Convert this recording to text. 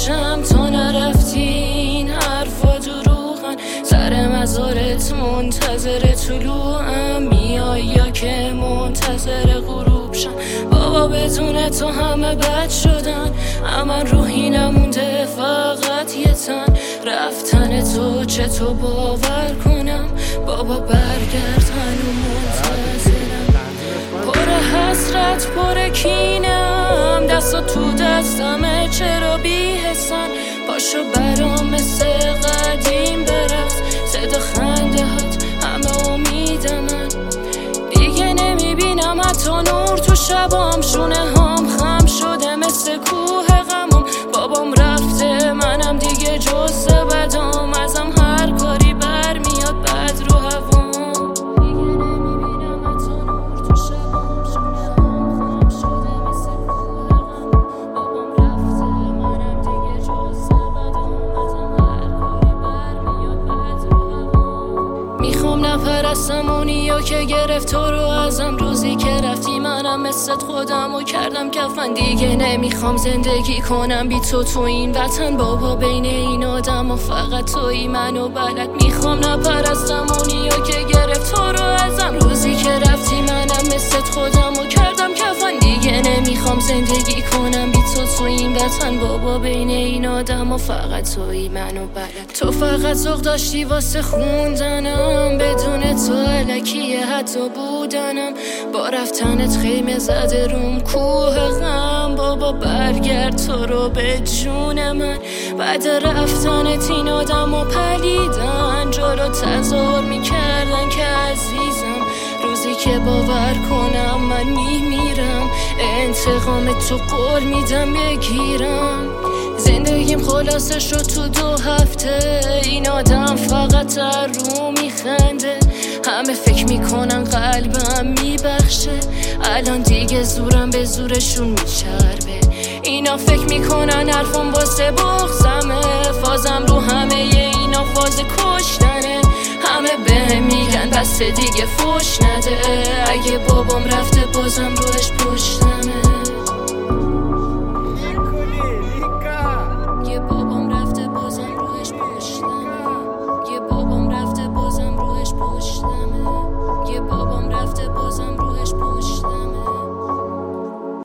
باشم تو نرفتی، این حرفا دروغن. سر مزارت منتظر طلوعم، میای یا که منتظر غروب شم؟ بابا بدون تو همه بد شدن، اما روحی نمونده فقط یه تن. رفتن تو چطور باور کنم؟ بابا برگرد هنو منتظرم. پر حسرت پر کینم، دستا تو دستمه چرا بی حسن؟ پاشو برام مثل قدیم برقص، صدا خنده هات همه امیدمن. دیگه نمیبینم حتی نور تو شبام، شونه هم خم شده مثل کوه غمم. بابام رفته منم دیگه جز بدام، ازم هر کاری برمیاد بد رو هوام. نپرستم اونیو که گرفت تو رو ازم، روزی که رفتی منم مثل خودم و کردم کفن. دیگه نمیخوام زندگی کنم بی تو این وطن. بابا بین این آدم و فقط تویی منو بلد. میخوام نپرستم اونیو که گرفت تو رو ازم، روزی که رفتی منم مثل خودم و کردم کفن. دیگه نمیخوام زندگی کنم بی تو این وطن. بابا بین این آدم و فقط تویی منو بلد. تو فقط ذوق داشتی واسه خوندنم، بدون تو الکیه حتی بودنم. با رفتنت خیمه زده روم کوه غم. بابا برگرد تو رو به جون من. بعد رفتنت این آدم و پلیدن، جلو تظاهر میکردن که عزیزم. روزی که باور کنم من میمیرم، انتقام تو قول میدم بگیرم. زندگیم خلاصه شد تو 2 هفته، این آدم فقط رو میخنده. همه فکر میکنن قلبم میبخشه، الان دیگه زورم به زورشون میچربه. اینا فکر میکنن حرفم واسه بغضمه، فازم رو همه اینا فاز کشتنه. همه به میگن بس دیگه فوش نده، اگه بابام رفته بازم روش پشتمه.